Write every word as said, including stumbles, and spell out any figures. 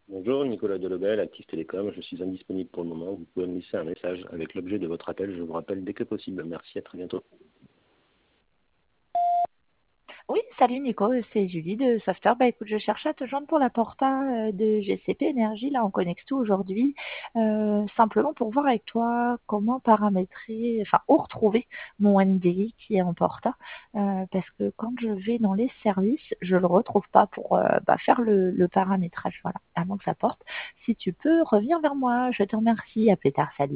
Bonjour, Nicolas Delobel, Active Télécom. Je suis indisponible pour le moment. Vous pouvez me laisser un message avec l'objet de votre appel. Je vous rappelle dès que possible. Merci, à très bientôt. Oui, salut Nico, c'est Julie de Software. Bah écoute, je cherchais à te joindre pour la porta euh, de G C P Énergie, là on connecte tout aujourd'hui, euh, simplement pour voir avec toi comment paramétrer, enfin où retrouver mon N D I qui est en porta, euh, parce que quand je vais dans les services, je le retrouve pas pour euh, bah, faire le, le paramétrage, voilà, avant que ça porte. Si tu peux revenir vers moi, je te remercie, à plus tard, salut.